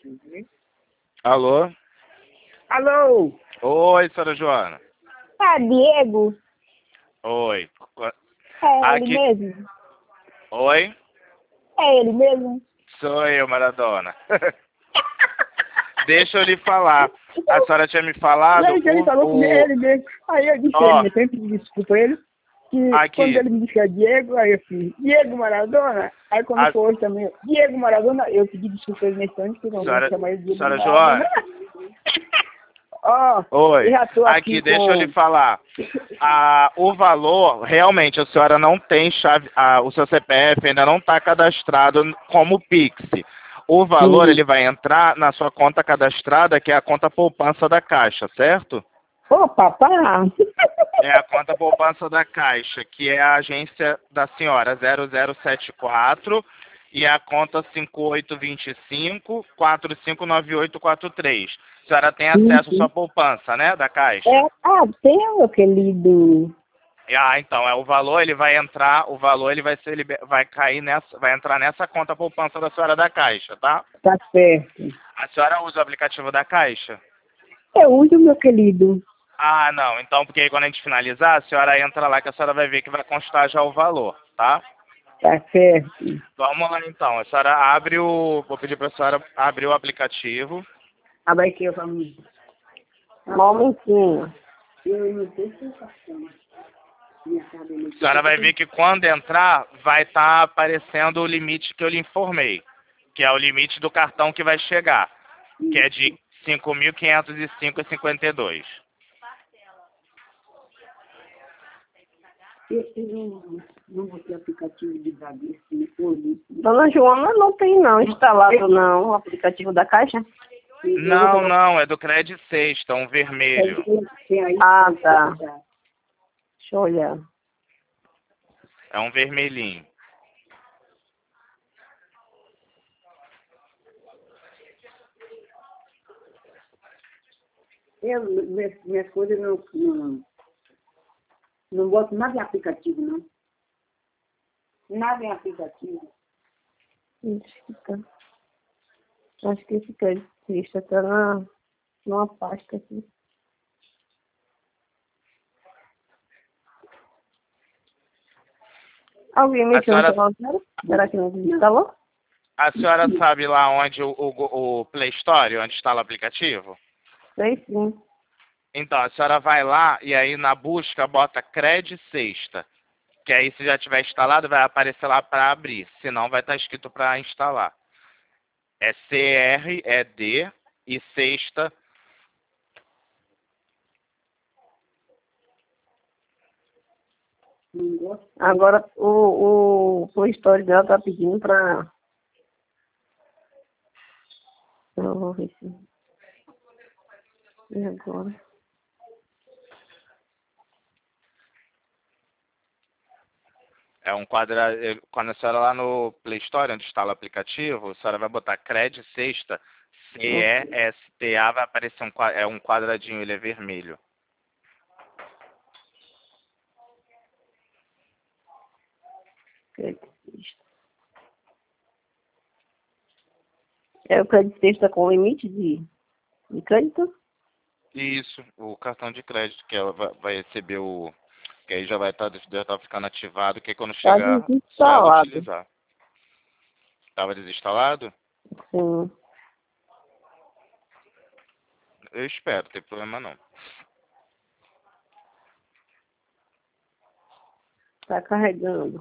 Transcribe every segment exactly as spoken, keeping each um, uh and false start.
Alô? Alô? Oi, senhora Joana. É Diego? Oi. É Aqui... ele mesmo? Oi? É ele mesmo? Sou eu, Maradona. Deixa eu lhe falar. A senhora tinha me falado... Ele, ele o, falou comigo, é o... ele mesmo. Aí eu disse a Ó, ele, eu sempre pedi desculpa a ele, que aqui. quando ele me disse que é Diego, aí eu fiz Diego Maradona. Aí quando A... foi hoje também, Diego Maradona, eu pedi desculpa a ele nesse ano, que não vou Senhora, chamar ele de Diego senhora Maradona. Joana. Ó, eu Oi. já tô aqui, Aqui, com... deixa eu lhe falar. Ah, o valor, realmente, a senhora não tem chave... Ah, o seu C P F ainda não está cadastrado como Pix. O valor, Sim. ele vai entrar na sua conta cadastrada, que é a conta poupança da Caixa, certo? Ô, papá! É a conta poupança da Caixa, que é a agência da senhora zero zero sete quatro e a conta cinco oito dois cinco, quatro cinco nove oito quatro três. A senhora tem acesso à sua poupança, né, da Caixa? É, ah, tem, meu querido. Ah, então, é o valor, ele vai entrar, o valor ele vai ser liber... vai cair nessa, vai entrar nessa conta poupança da senhora da Caixa, tá? Tá certo. A senhora usa o aplicativo da Caixa? Eu uso, meu querido. Ah, não. Então, porque aí quando a gente finalizar, a senhora entra lá que a senhora vai ver que vai constar já o valor, tá? Tá certo. Vamos lá então. A senhora abre o... Vou pedir para a senhora abrir o aplicativo. Abre aqui, eu falo. Momentinho. A senhora vai ver que quando entrar, vai estar aparecendo o limite que eu lhe informei, que é o limite do cartão que vai chegar, que é de cinco mil quinhentos e cinco reais e cinquenta e dois centavos. Eu não, não vou ter aplicativo de Bradesco, nem Polícia. Dona Joana não tem não, instalado não, o aplicativo da Caixa. Não, não, é do Credit Sexta, um vermelho. Ah, tá. Deixa eu olhar. É um vermelhinho. Eu, minhas, minhas coisas não, não, não boto nada em aplicativo, não. Nada em aplicativo. Isso fica. Acho que fica triste até na, numa pasta aqui. Alguém mexeu senhora... no celular dela? Será que não instalou? A senhora sabe lá onde o, o, o Play Store, onde está o aplicativo? Sei sim. Então, a senhora vai lá e aí na busca bota Cred Sexta. Que aí se já tiver instalado vai aparecer lá para abrir. Se não vai estar escrito para instalar. É C R E D e Sexta. Agora o, o Play Store dela tá pedindo pra... Eu vou ver se... E agora? É um quadra... Quando a senhora lá no Play Store, onde instala o aplicativo, a senhora vai botar Cred Sexta, C E S T A, vai aparecer um, qua- é um quadradinho, ele é vermelho. É o crédito sexta com limite de, de crédito? Isso, o cartão de crédito, que ela vai vai receber o... Que aí já vai estar, já tá ficando ativado, que aí quando Tá chegar, só ela desinstalado. utilizar. Estava desinstalado? Sim. Eu espero, não tem problema não. Tá carregando.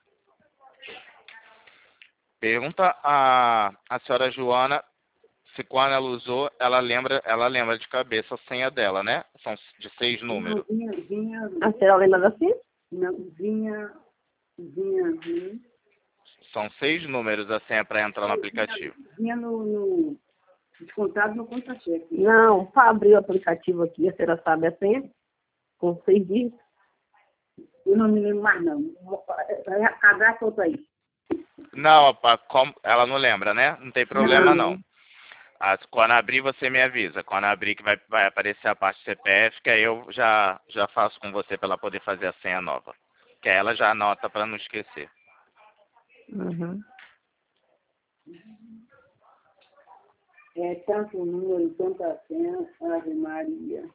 Pergunta a, a senhora Joana se quando ela usou, ela lembra, ela lembra de cabeça a senha dela, né? São de seis números. Vinha, vinha, a senhora lembra assim? Não, vinha, vinha, vinha. São seis números a senha para entrar no aplicativo. Vinha no, no descontado no conta-cheque. Não, para abrir o aplicativo aqui, a senhora sabe a senha? Com seis dígitos? Eu não me lembro mais não. Cadastra outra aí. Não, opa, como, ela não lembra, né? Não tem problema não. Não. Ah, quando abrir, você me avisa. Quando abrir, que vai, vai aparecer a parte C P F, que aí eu já, já faço com você para ela poder fazer a senha nova. Que aí ela já anota para não esquecer. Uhum. É tanto número, tanta senha, Ave Maria.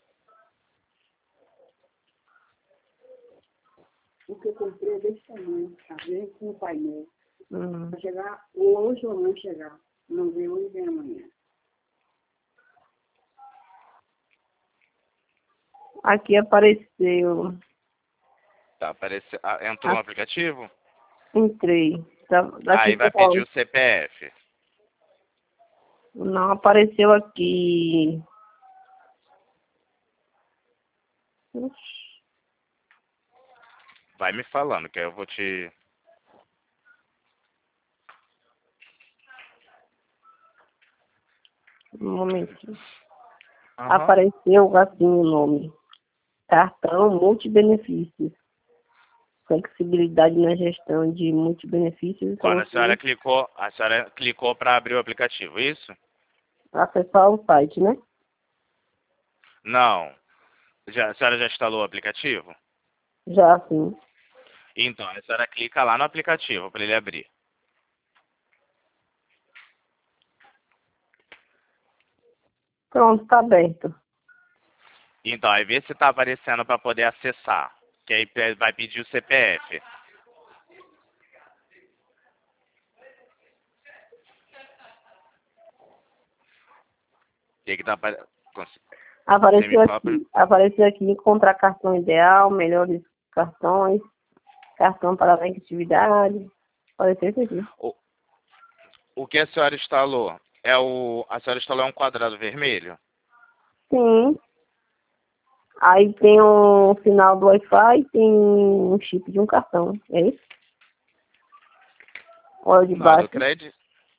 O que eu comprei é desse tamanho, tá vendo? Com o painel. Uhum. Vai chegar hoje ou não chegar. Não vem hoje, vem amanhã. Aqui apareceu. Tá, apareceu. Ah, entrou no aplicativo? Entrei. Tá, daqui Aí vai pra- pedir o C P F. Não apareceu aqui. Ixi, Vai me falando, que aí eu vou te... um momentinho. Aham. Apareceu assim o nome. Cartão multibenefícios. Flexibilidade na gestão de multibenefícios. Quando a senhora clicou, a senhora clicou para abrir o aplicativo, isso? Acessar o site, né? Não. Já, a senhora já instalou o aplicativo? Já sim. Então, a senhora clica lá no aplicativo para ele abrir. Pronto, tá aberto. Então, aí vê se está aparecendo para poder acessar. Que aí pe- vai pedir o C P F. Tem que tá apare... cons- Apareceu Você me fala aqui. Apareceu aqui encontrar cartão ideal, melhores cartões, cartão para a atividade. Apareceu isso aqui. O, o que a senhora instalou? É o... A senhora instalou um quadrado vermelho? Sim. Aí tem um final do Wi-Fi e tem um chip de um cartão. É isso? Olha de Não, é do baixo. crédito?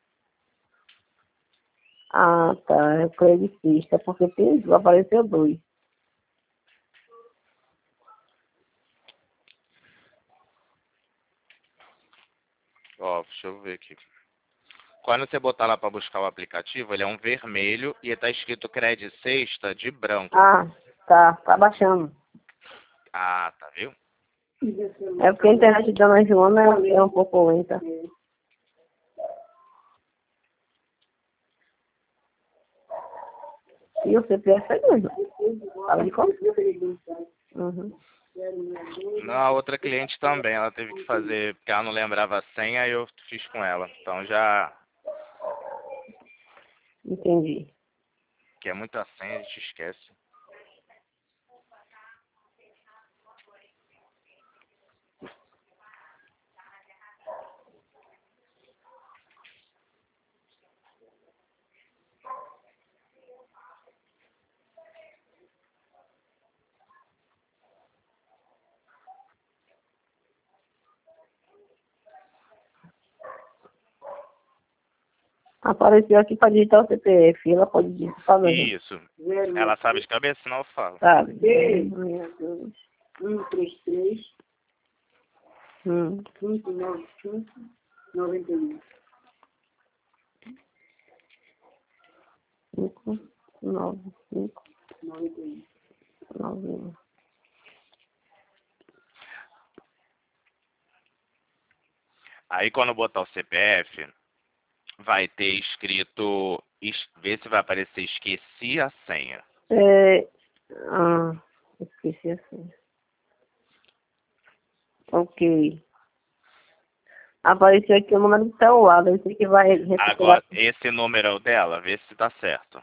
Ah, tá. É o credicista, porque tem, apareceu dois. Ó, deixa eu ver aqui. Quando você botar lá para buscar o aplicativo, ele é um vermelho e está escrito Crédito Sexta de branco. Ah, tá. Tá baixando. Ah, tá, viu? É porque a internet da Ana Joana é, é um pouco lenta. E o C P F é mesmo. Fala de como? Uhum. Não, a outra cliente também, ela teve que fazer, porque ela não lembrava a senha, e eu fiz com ela. Então já, Entendi. que é muita senha, a gente esquece. Apareceu aqui para digitar o C P F. Ela pode digitar, né? Isso. Ela sabe de cabeça, senão eu falo. Sabe? um, três, três, Hum. cinco, nove, cinco, noventa e um. Cinco, nove, cinco, noventa e um. nove, um. Aí quando botar o C P F, vai ter escrito, es- vê se vai aparecer esqueci a senha. É... Ah, esqueci assim. Ok. Apareceu aqui o número do celular. Deve ser que vai recuperar. Agora, esse número é o dela, vê se tá certo.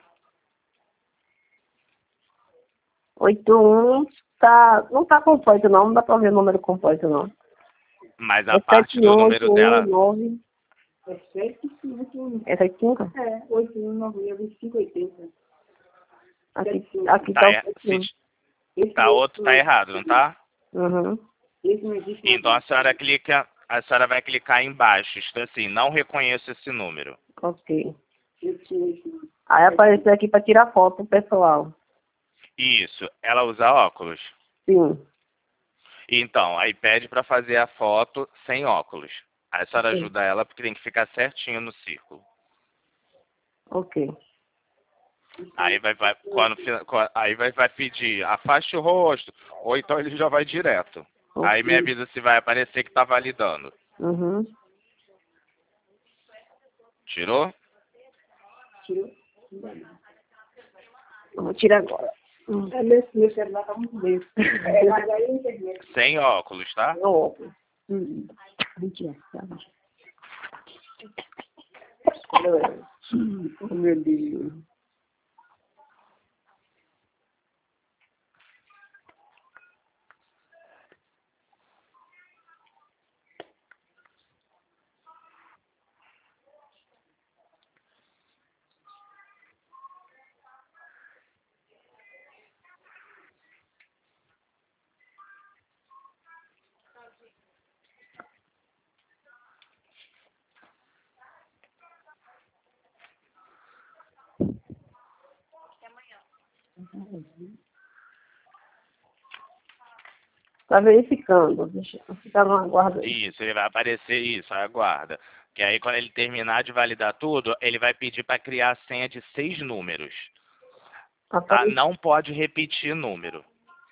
oito um tá... Não tá completo, não. Não dá pra ver o número completo, não. Mas a É parte do número dela, nove. É sete, cinco, É sete cinco? é, oito, um, nove, vinte e cinco, oitenta. Aqui, aqui tá, tá o er- sete um. se Esse tá outro, tá errado, não tá? Uhum. Esse não existe. Então a senhora clica, a senhora vai clicar embaixo, está assim, não reconheço esse número. Ok. Eu tinha esse. Aí apareceu aqui pra tirar foto pessoal. Isso, ela usa óculos. Sim. Então, aí pede para fazer a foto sem óculos. Aí a senhora Sim. ajuda ela porque tem que ficar certinho no círculo. Ok. Aí vai, vai, quando, fi- qua- aí vai, vai pedir, afaste o rosto, ou então ele já vai direto. Aí Ok. me avisa se vai aparecer que tá validando. Uhum. Tirou? Tirou? Ainda não. Vamos tirar agora. Hum. É, meu, meu celular está muito bem. É, mas aí a internet. Sem óculos, tá? É óculos. Hum. Mentira. Tá. Oh, meu Deus. Tá verificando. Deixa eu ficar no aguardo aí. Isso, ele vai aparecer isso, aguarda. Que aí quando ele terminar de validar tudo, ele vai pedir para criar a senha de seis números. Tá? Apare- Não pode repetir número.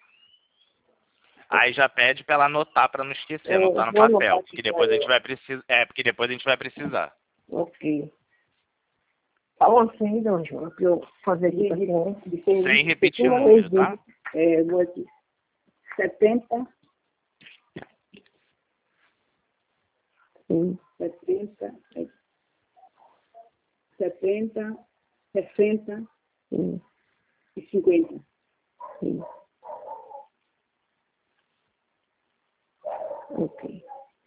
Aí já pede para ela anotar para não esquecer, Eu anotar no vou anotar papel, aqui porque pra depois a gente ela. vai precisar, é, porque depois a gente vai precisar. Ok. Fala uma senha, dona Joana, pra eu fazer aqui. pra senhora. De seis, Sem repetir Uma número, vez, tá? é, eu vou aqui. setenta, Sim, setenta, setenta, sessenta sim, e cinquenta. sim. Ok.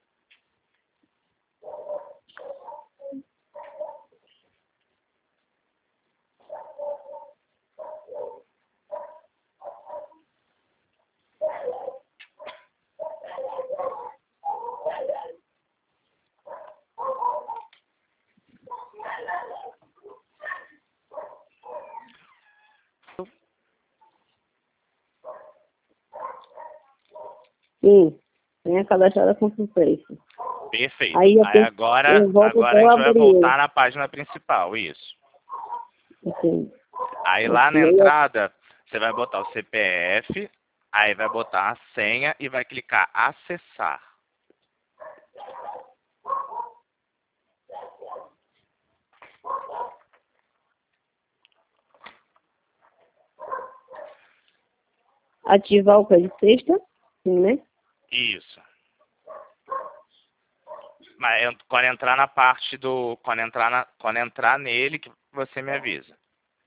Sim, senha cadastrada com sucesso. Perfeito. Aí Aí, eu, agora, eu volto agora a até o gente vai anterior. voltar na página principal, isso. Assim, Aí lá na ok, aí eu- entrada, você vai botar o C P F, aí vai botar a senha e vai clicar acessar. ativar o código sexta, sim, né? Isso. Mas en- quando entrar na parte do. Quando entrar, na, quando entrar nele, que você me avisa.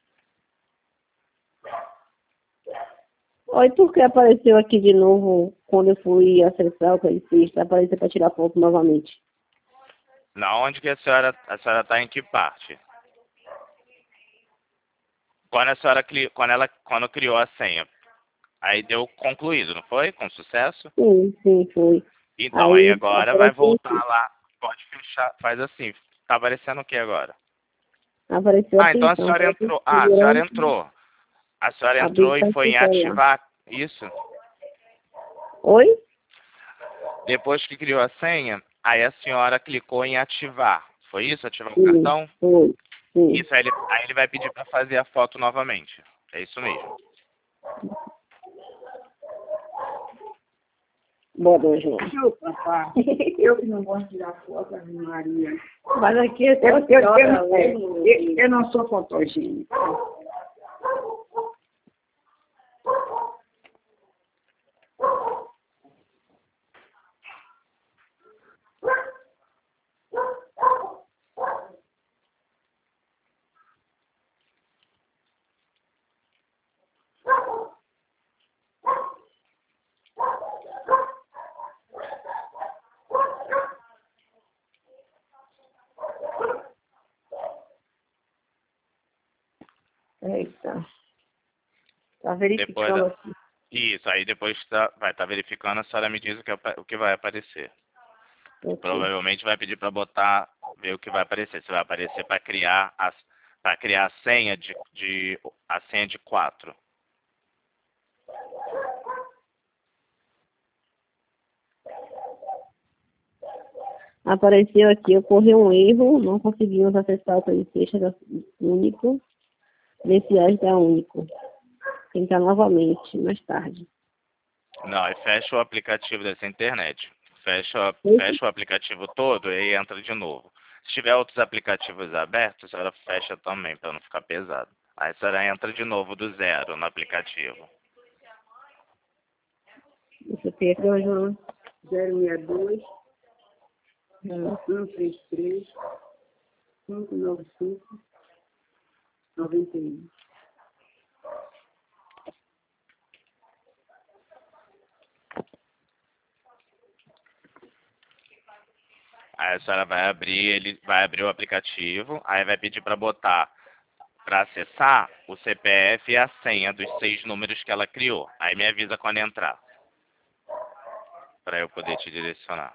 Oi, por que apareceu aqui de novo, quando eu fui acessar o código sexta, apareceu para tirar foto novamente? Na onde que a senhora. A senhora está em que parte? Quando a senhora cli- quando ela quando criou a senha. Aí deu concluído, não foi? Com sucesso? Sim, sim, foi. Então, aí Aí agora vai apareceu voltar aqui. lá. Pode fechar. Faz assim. Tá aparecendo o que agora? Apareceu Ah, então a atenção, senhora apareceu entrou. Ah, a senhora segurança, entrou. A senhora entrou e foi habilitação em celular. ativar isso. Oi? Depois que criou a senha, aí a senhora clicou em ativar. Foi isso? Ativar o Sim, cartão? foi. Sim. Isso, aí ele, aí ele vai pedir para fazer a foto novamente. É isso mesmo. Boa, dona Joana. Ô, papai, eu que não gosto de tirar foto, Ave Maria. Mas aqui é só Eu, eu, eu, senhora, eu, né? eu, eu não sou fotogênica. Eita. Tá Depois, verificando da- aqui. isso, aí depois tá, vai estar verificando, a senhora me diz o que, apa- o que vai aparecer. Ok. Provavelmente vai pedir para botar, ver o que vai aparecer. Se vai aparecer para criar a, para criar a senha de, de a senha de quatro. Apareceu aqui, ocorreu um erro, não conseguimos acessar o código sexta da Único, iniciais da Único. Tentar novamente, mais tarde. Não, aí fecha o aplicativo dessa internet. Fecha, Esse? fecha o aplicativo todo e entra de novo. Se tiver outros aplicativos abertos, a senhora fecha também, para não ficar pesado. Aí a senhora entra de novo do zero no aplicativo. Isso aqui é que eu João. zero seis dois, um três três, cinco nove cinco, nove um. Aí a senhora vai abrir, ele vai abrir o aplicativo, aí vai pedir para botar, para acessar, o C P F e a senha dos seis números que ela criou. Aí me avisa quando entrar, para eu poder te direcionar.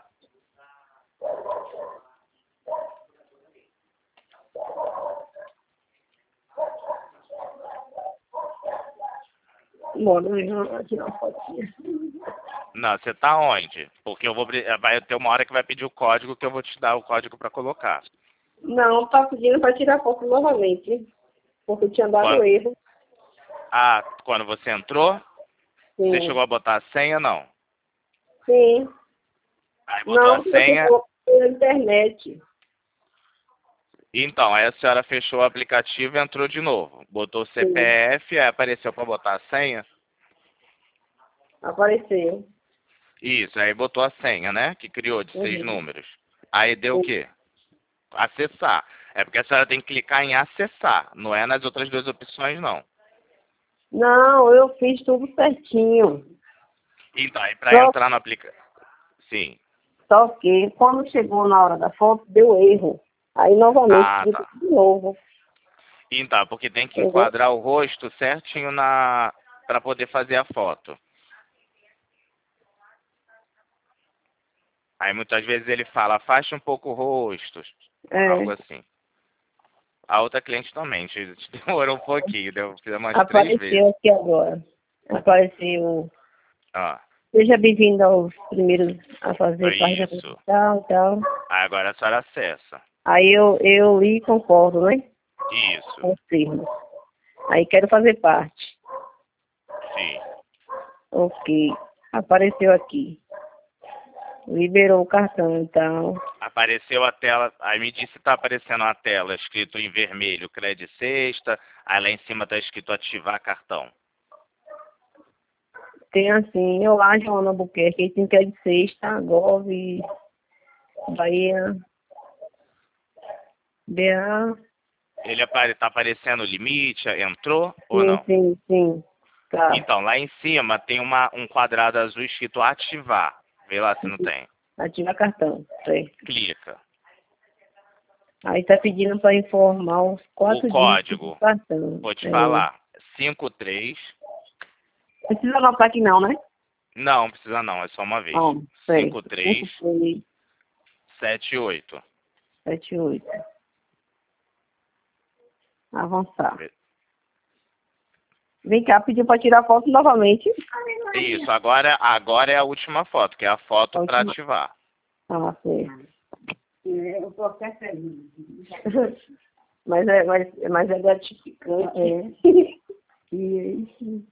Bora, eu vou tirar uma fotinha. Não, você tá onde? Porque eu vou abrir- vai ter uma hora que vai pedir o código, que eu vou te dar o código para colocar. Não, tá pedindo para tirar foto novamente. Porque eu tinha dado Quando- erro. Ah, quando você entrou, Sim. você chegou a botar a senha, não? Sim. Aí botou Não, a porque senha. eu pela internet. Então, aí a senhora fechou o aplicativo e entrou de novo. Botou o C P F, aí apareceu para botar a senha. Apareceu. Isso, aí botou a senha, né? Que criou de seis Uhum. números. Aí deu o quê? Acessar. É porque a senhora tem que clicar em acessar, não é nas outras duas opções, não. Não, eu fiz tudo certinho. Então, aí para Só, entrar no aplicativo. Sim. só que quando chegou na hora da foto, deu erro. Aí novamente Ah, tive tá. de novo. Então, porque tem que Entendeu? enquadrar o rosto certinho na para poder fazer a foto. Aí muitas vezes ele fala, afaste um pouco o rosto, É, algo assim. A outra cliente também, te- te demorou um pouquinho, deu fiz umas três vezes. apareceu aqui agora. Apareceu. Ó, Seja bem-vindo aos primeiros a fazer página isso. principal e tal. Aí agora a senhora acessa. Aí eu, eu li e concordo, né? Isso, Com os termos. Aí quero fazer parte. sim. Ok. Apareceu aqui. Liberou o cartão, então. Apareceu a tela, aí me disse que tá aparecendo a tela escrito em vermelho, crédito sexta, aí lá em cima tá escrito ativar cartão. Tem assim, eu lá, Joana Albuquerque, aí tem que é de sexta, Gov, Bahia, B A. Ele apare, tá aparecendo o limite, entrou ou Sim, não? sim, sim. Tá. Então, lá em cima tem uma, um quadrado azul escrito ativar. Vê lá se não tem. Ativa cartão, certo. Clica. Aí tá pedindo para informar os quatro O dígitos código, do cartão. vou te É. falar. cinco três. Precisa anotar aqui não, né? Não, precisa não, é só uma vez. Ah, certo. cinco três cinco, três, sete oito. sete, oito. Avançar. Vem cá, pediu para tirar foto novamente. Isso, agora, agora é a última foto, que é a foto A para última. ativar. Ah, certo. É, o processo é lindo. Mas é, mas, mas é gratificante. É. E é isso.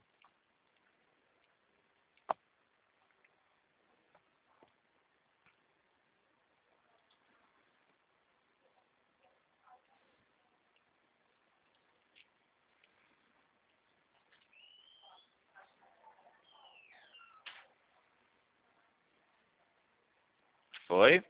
Foi?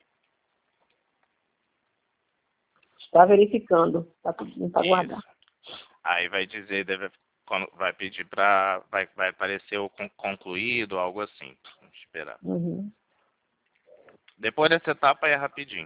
Está verificando. Está pedindo para guardar. Isso. Aí vai dizer, deve, quando vai pedir para, vai, vai aparecer o con- concluído, algo assim. Vamos esperar. Uhum. Depois dessa etapa é rapidinho.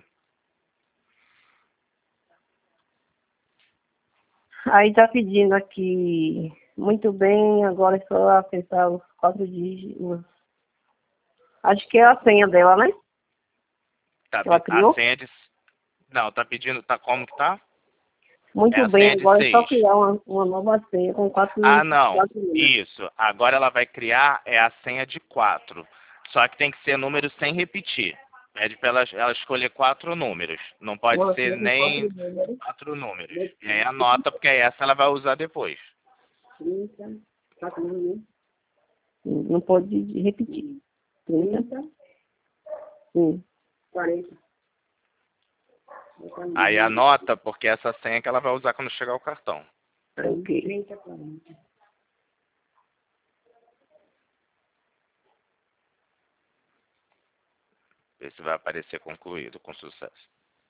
Aí está pedindo aqui. Muito bem, agora é só acessar os quatro dígitos. Acho que é a senha dela, né? Tá, Ela pe- criou? a senha de... Não, tá pedindo, tá como que tá? Muito É a bem, senha de agora é só seis. criar uma, uma nova senha com quatro, Ah, não. quatro números. Isso. Agora ela vai criar é a senha de quatro. Só que tem que ser número sem repetir. Pede para ela, ela escolher quatro números. Não pode Uma ser senha com nem quatro números. quatro números. E aí anota, porque essa ela vai usar depois. trinta, quatro números. Não pode repetir. trinta. trinta, Sim. quarenta. Aí anota, porque essa senha que ela vai usar quando chegar o cartão. Ok. trinta, quarenta. Ver se vai aparecer concluído, com sucesso.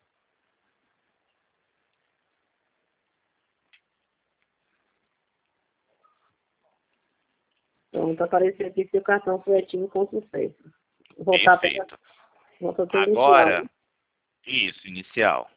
Pronto, apareceu aqui seu cartão foi ativo com sucesso. Voltar Perfeito. para voltar para o Agora, inicial. isso, inicial.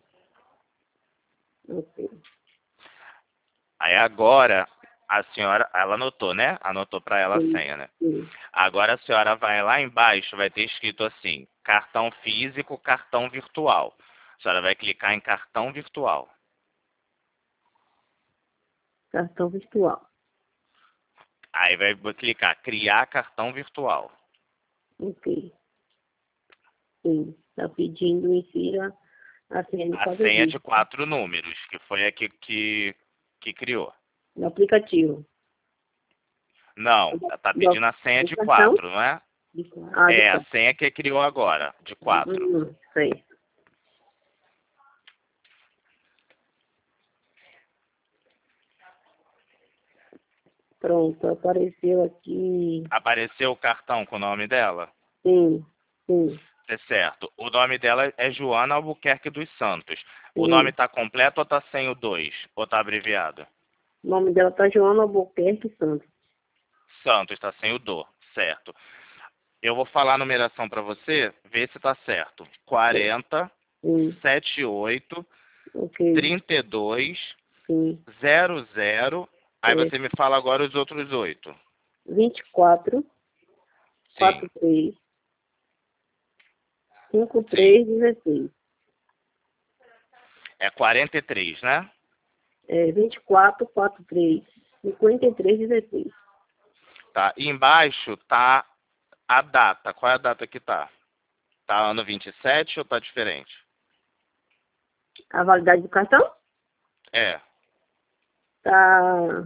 Ok. Aí agora, a senhora, ela anotou, né? Anotou para ela a Sim, senha, né? sim. Agora a senhora vai lá embaixo, vai ter escrito assim, cartão físico, cartão virtual. A senhora vai clicar em cartão virtual. Cartão virtual. Aí vai clicar criar cartão virtual. Ok. Sim. Está pedindo insira a senha de A quatro senha de dígitos. quatro números, que foi a que, que, que criou. No aplicativo. Não, tá Do, pedindo a senha do de cartão? quatro, não é? Ah, de É, a quatro. senha que criou agora, de quatro. Hum, sei. Pronto, apareceu aqui. Apareceu o cartão com o nome dela? Sim, sim, É certo. O nome dela é Joana Albuquerque dos Santos. O nome sim. tá completo ou tá sem o dois? Ou tá abreviado? O nome dela tá Joana Albuquerque Santos. Santos, tá sem o do. Certo. Eu vou falar a numeração para você, ver se tá certo. quarenta, Sim, setenta e oito, ok, trinta e dois, sim. zero zero. Aí É, você me fala agora os outros oito. vinte e quatro, Sim, quarenta e três, cinquenta e sim. três, dezesseis. É quarenta e três, né? É, vinte e quatro, quarenta e três, cinquenta e três, dezesseis. Tá. E embaixo tá a data. Qual é a data que tá? Tá ano vinte e sete ou tá diferente? A validade do cartão É. tá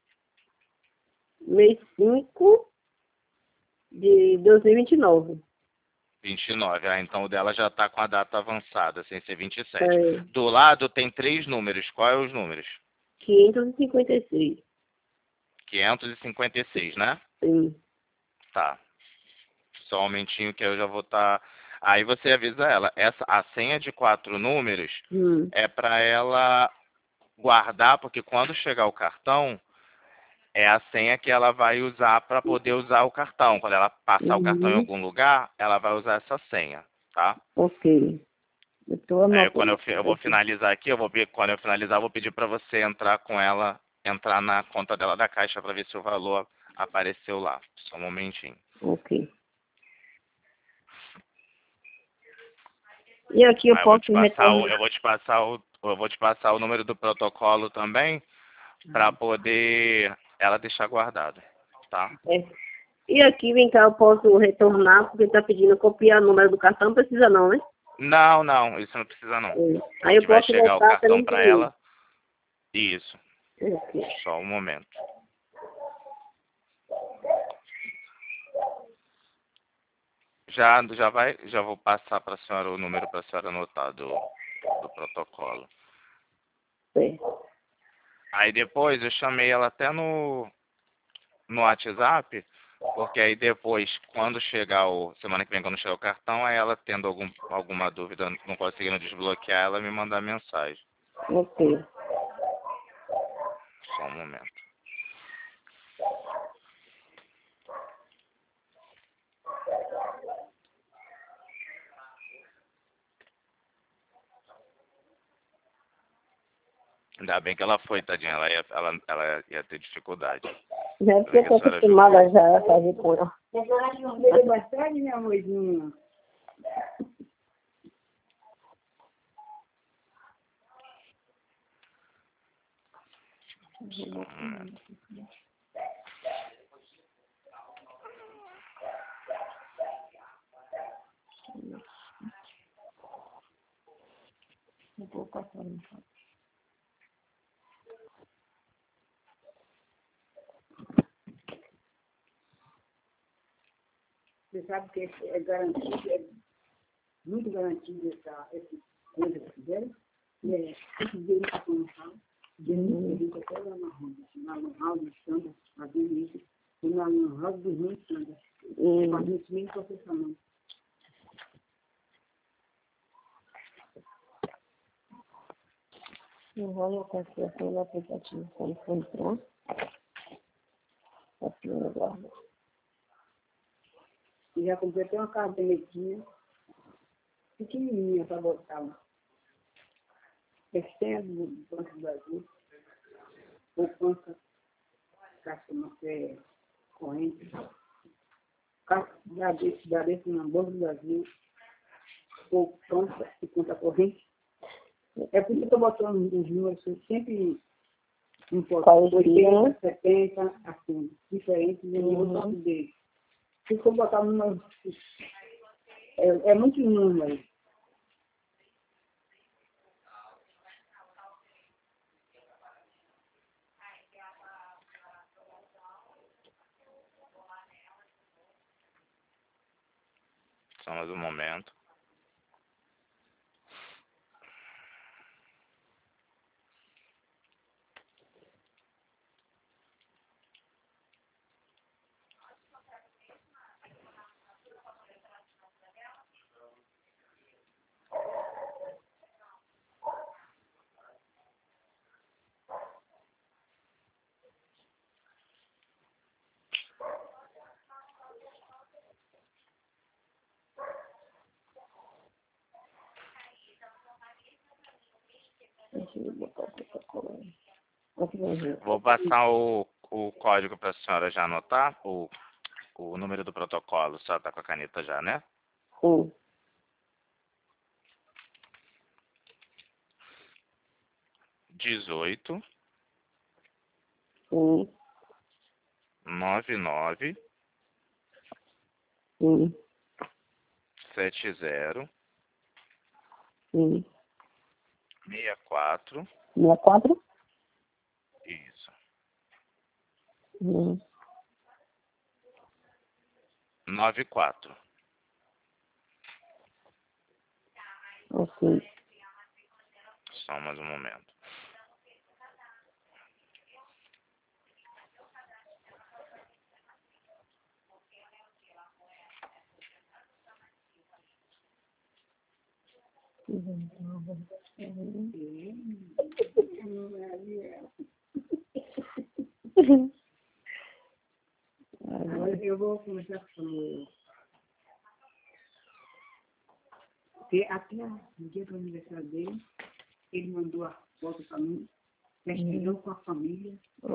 mês cinco de dois mil e vinte e nove. vinte e nove. Ah, então o dela já tá com a data avançada, sem ser vinte e sete. É, Do lado tem três números. Quais são os números? quinhentos e cinquenta e seis. quinhentos e cinquenta e seis, né? Sim. Tá. Só um momentinho que eu já vou estar... Aí você avisa ela. Essa, a senha de quatro números Hum. é para ela guardar, porque quando chegar o cartão, é a senha que ela vai usar para poder usar o cartão. Quando ela passar o cartão em Uhum. algum lugar, ela vai usar essa senha, tá? Ok. Eu tô Aí quando eu, anotando fi- eu vou aqui. finalizar aqui, eu vou pe- quando eu finalizar, eu vou pedir para você entrar com ela, entrar na conta dela da Caixa para ver se o valor apareceu lá. Só um momentinho. Ok. E aqui eu Aí eu vou posso te passar o, retornar. eu vou te passar o, eu vou te passar o número do protocolo também para poder ela deixar guardado, tá? É. E aqui, vem cá, eu posso retornar, porque está pedindo copiar o número do cartão, não precisa não, né? Não, não, isso não precisa não. É. Aí eu Que vai posso chegar o voltar para cartão para imprimir. ela. Isso. Ok. Só um momento. Já, já vai, já vou passar para a senhora o número para a senhora anotar do, do protocolo. Certo. Aí depois eu chamei ela até no, no WhatsApp, porque aí depois, quando chegar o, semana que vem, quando chegar o cartão, aí ela tendo algum, alguma dúvida, não conseguindo desbloquear, ela me mandar mensagem. Ok. Só um momento. Ainda bem que ela foi, tadinha, ela ia, ela, ela ia ter dificuldade. Já é porque Também eu que a estou senhora acostumada já a fazer com ela. A senhora que não bebe bastante, meu amorzinho? Só um momento. Eu vou passar um pouco. Você sabe que esse é garantido, é muito garantido essa, esse coisa que fizeram, é, esse dinheiro que foi no sal, dinheiro que a gente até lá na rua, lá no Raul de Sandra, fazendo isso, e lá no Raul dos Mães Sandra, fazendo isso mesmo processamento. Não vou colocar aqui assim no aplicativo quando for entrar. Aqui no guarda. E já comprei até uma cadernetinha pequenininha para botar lá. Extendo do Banco do Brasil, poupança, caixa não é corrente, caixa da desse na Banco do Brasil, poupança e conta corrente. É por isso que eu estou botando os números sempre importantes, oitenta, setenta, assim, diferentes, e eu vou botar dele. Se for botar números, é, é muito número. Só mais um momento. Deixa eu botar o protocolo aí. Aqui vai ver. Vou passar o, o código para a senhora já anotar, o, o número do protocolo. A senhora está com a caneta já, né? Sim. dezoito, Sim. noventa e nove, Sim. setenta, Sim. sessenta e quatro. sessenta e quatro? Isso. Sim. noventa e quatro. Ok. Só mais um momento. Agora eu vou começar com o... Porque até no dia do aniversário dele, ele mandou a foto para mim, festejou com a família.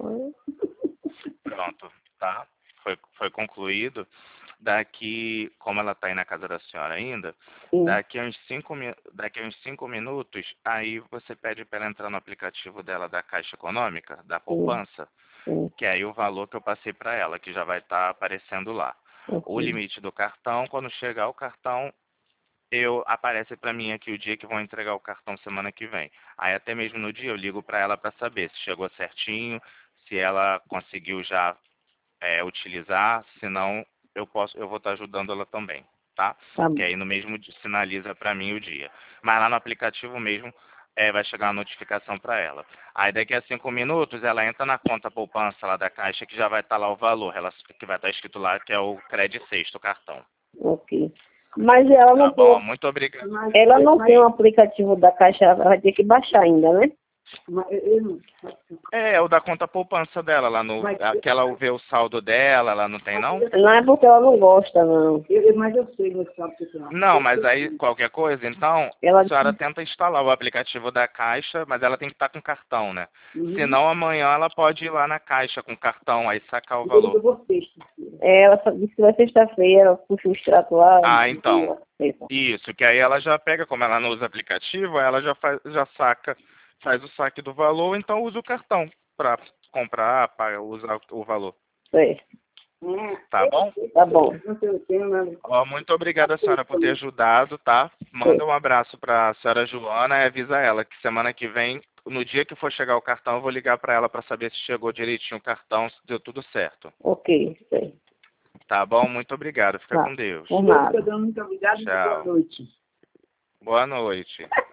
Pronto, tá? Foi, foi concluído. Daqui, como ela está aí na casa da senhora ainda, Sim. daqui a uns cinco, mi- daqui a uns cinco minutos, aí você pede para ela entrar no aplicativo dela da Caixa Econômica, da poupança, Sim. que é aí o valor que eu passei para ela, que já vai estar aparecendo lá. O Ok. limite do cartão, quando chegar o cartão, eu aparece para mim aqui o dia que vão entregar o cartão semana que vem. Aí até mesmo no dia eu ligo para ela para saber se chegou certinho, se ela conseguiu já é, utilizar, senão eu posso, eu vou estar ajudando ela também, tá? Tá Que bom. aí no mesmo dia sinaliza para mim o dia. Mas lá no aplicativo mesmo é, vai chegar uma notificação para ela. Aí daqui a cinco minutos ela entra na conta poupança lá da Caixa que já vai estar lá o valor, ela, que vai estar escrito lá que é o Credit Sexto cartão. Ok. Mas ela Tá não bom? tem, Muito obrigado. ela não Mas- tem um aplicativo da Caixa, ela vai ter que baixar ainda, né? Mas eu, eu não... É, é o da conta poupança dela, lá no. Mas- Aquela vê o saldo dela, ela não tem não? Não é porque ela não gosta, não. Eu, eu- mas eu sei, você sabe que eu Não, mas aí qualquer coisa, então, Ela- a senhora tenta instalar o aplicativo da Caixa, mas ela tem que estar com cartão, né? Uhum. Senão amanhã ela pode ir lá na Caixa com cartão, aí sacar o Eu valor. vou sexta. É, ela só disse que vai sexta-feira, ela puxa o extrato lá. Ah, e- então. e- Isso, que aí ela já pega, como ela não usa aplicativo, aí ela já faz, já saca, faz o saque do valor, então usa o cartão para comprar, para usar o valor. É, Tá bom? tá bom. Não sei o que, mas... Ó, muito obrigada, senhora, por ter ajudado, tá? Manda um abraço para a senhora Joana e avisa ela que semana que vem, no dia que for chegar o cartão, eu vou ligar para ela para saber se chegou direitinho o cartão, se deu tudo certo. Ok, sei. Tá bom? Muito obrigado. Fica Tá. com Deus. Por nada. Muito obrigado e boa Tchau. noite. Boa noite.